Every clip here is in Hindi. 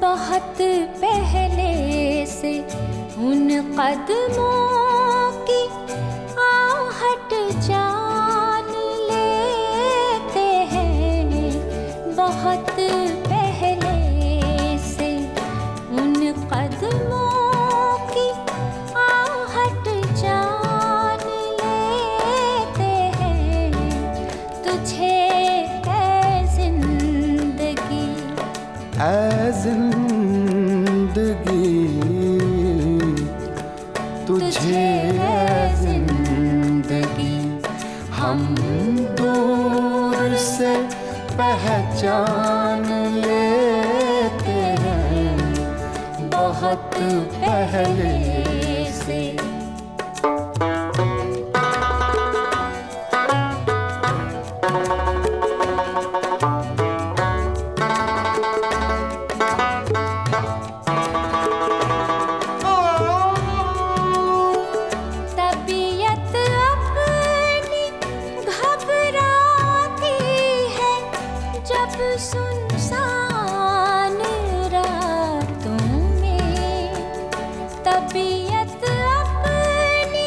बहुत पहले से उन कदमों की आहट जान लेते हैं। बहुत पहले से उन कदमों की आहट जान लेते हैं। तुझे ऐ जिंदगी तुझे ऐ जिंदगी हम दूर से पहचान लेते हैं। बहुत पहले से सुनसान रातों में तबीयत अपनी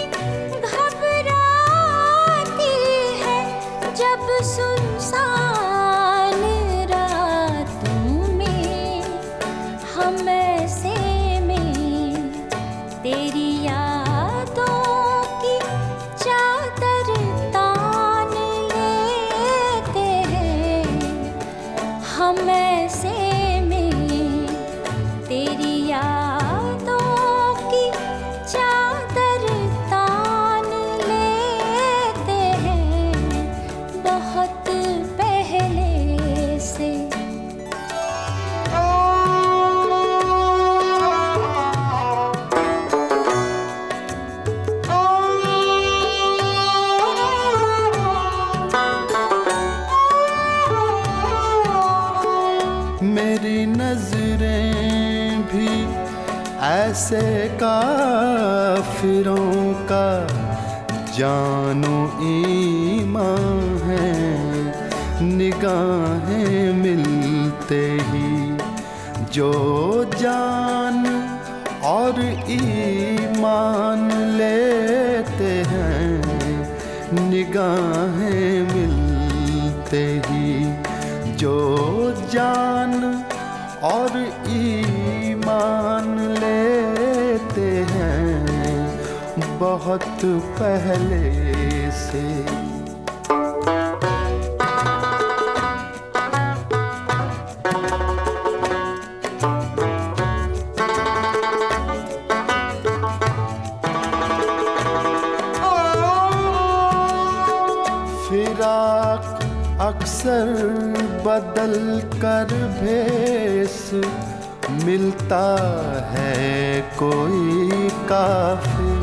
घबराती है। जब सुनसान रातों में हम ऐसे में तेरी यादों की चादर तान लेते हैं। हम ऐसे में तेरी यादों की चादर तान लेते हैं। बहुत पहले से मेरी नजरें भी ऐसे काफिरों का जानो ईमान है। निगाहें मिलते ही जो जान और ईमान लेते हैं। निगाहें मिलते ही जो जान और ईमान लेते हैं। बहुत पहले से फिराक अक्सर बदल कर भेस मिलता है कोई काफिर।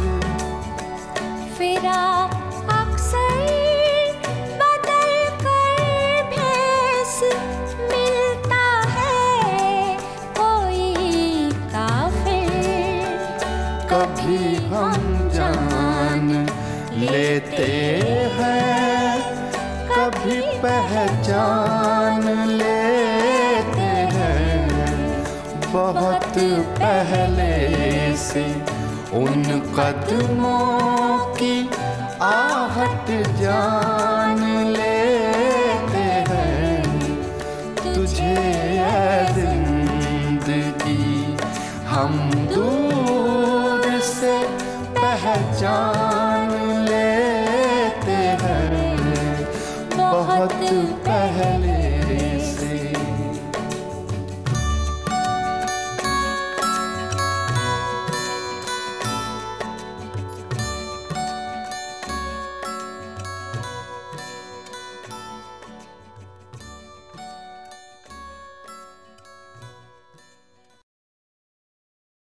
फिराक अक्सर बदल कर भेस मिलता है कोई काफिर। कभी हम जान लेते हैं, कभी पहचान लेते हैं। बहुत पहले से उन कदमों की आहट जान लेते हैं। तुझे ऐ जिंदगी हम दूर से पहचान लेते हैं। बहुत पहले